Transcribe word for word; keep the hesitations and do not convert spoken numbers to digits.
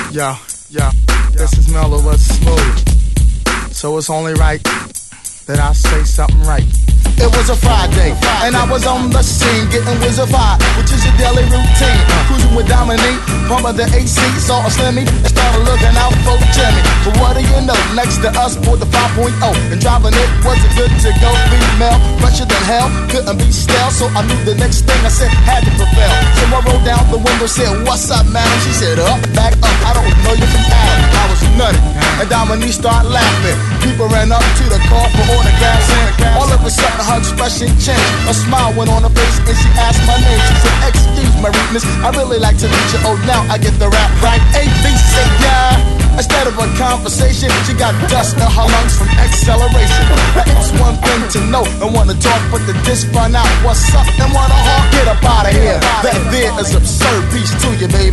Yo, yo, this is Mellow but Smooth. So it's only right that I say something right. It was a Friday, and I was on the scene getting wizzified, which is your daily routine. Cruising with Dominique, pumping the A C, saw a Slimmy, and started looking out for Jimmy. But what do you know? Next to us, pulled the five point oh, and driving it wasn't good to go. Female, fresher than hell, couldn't be stale, so I knew the next thing I said had to prevail. So I rolled down the window, said, "What's up, man?" She said, "Up, back up, I don't know you from Adam." I was nutty, and Dominique started laughing. People ran up to the car for autographs, and all of a sudden her expression changed. A smile went on her face and she asked my name. She said, "Excuse my rudeness, I really like to meet you." Oh, now I get the rap right. A B C, yeah. Instead of a conversation, she got dust in her lungs from acceleration. Now it's one thing to know and wanna talk, but to just find out what's up and wanna hawk. Get up out of here. That there is absurd. Peace to you, baby.